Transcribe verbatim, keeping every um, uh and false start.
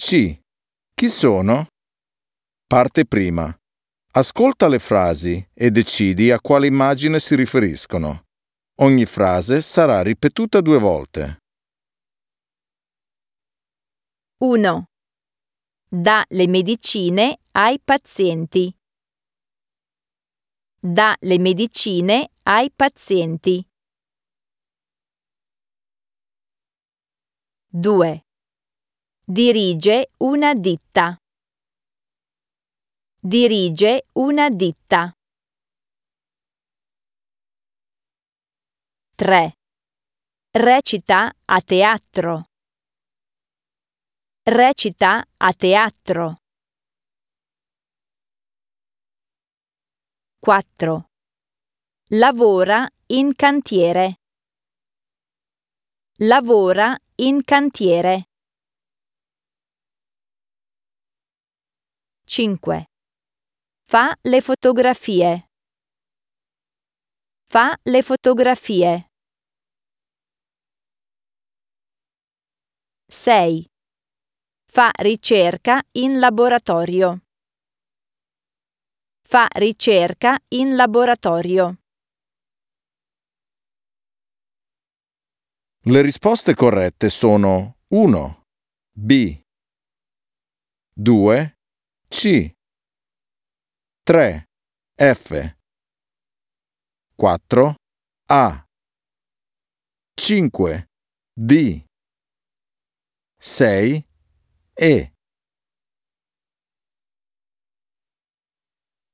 C. Chi sono? Parte prima. Ascolta le frasi e decidi a quale immagine si riferiscono. Ogni frase sarà ripetuta due volte. uno. Dà le medicine ai pazienti. Dà le medicine ai pazienti. due. Dirige una ditta. Dirige una ditta. tre. Recita a teatro. Recita a teatro. quattro. Lavora in cantiere. Lavora in cantiere. cinque. Fa le fotografie. Fa le fotografie. sei. Fa ricerca in laboratorio. Fa ricerca in laboratorio. Le risposte corrette sono uno. B. due. C. tre. F. quattro. A. cinque. D. sei. E.